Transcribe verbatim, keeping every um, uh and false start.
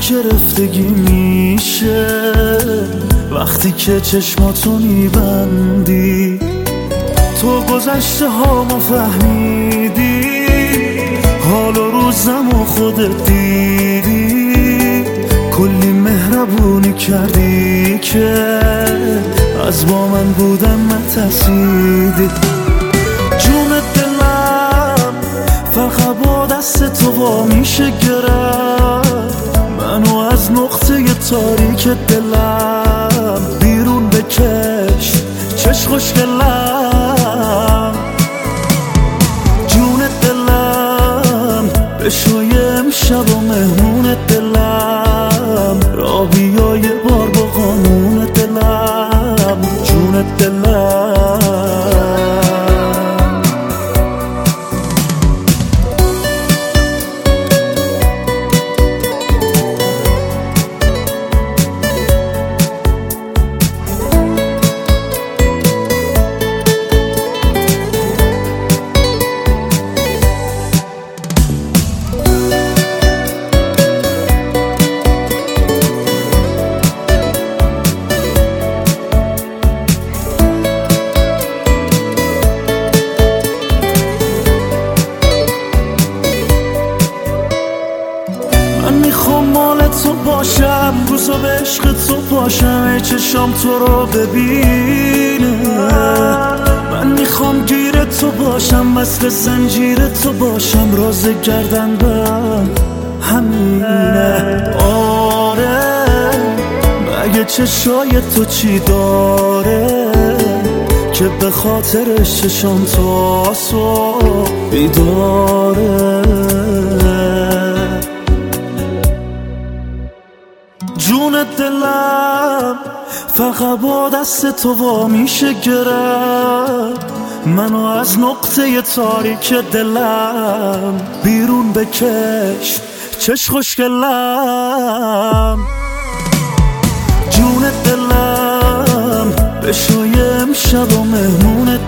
گرفتگی میشه وقتی که چشماتو میبندی، تو گذشته ها ما فهمیدی، حال و روزم و خودت دیدی، کلی مهربونی کردی که از با من بودن نترسیدی. جون دلم فقط با دست تو وا میشه گرفت، منو از نقطه تاریک دلم بیرون بکش چش خوشگلم. جون دلم بشوی امشب و مهمون دلم، را بیا یه بار با قانون دلم. جون دلم میخوام مال تو باشم، روزا به عشق تو باشم، ای چشام تو رو ببینه. من میخوام گیر تو باشم، مثل زنجیر تو باشم، راز گردن به همینه. آره مگه چشای تو چی داره که به خاطرش چشام تو آسو بیداره. جون دلم فقط با دست تو وا میشه گرفت، منو از نقطه تاریک دلم بیرون بکش چش خوشگلم. جون دلم بشوی امشب و مهمون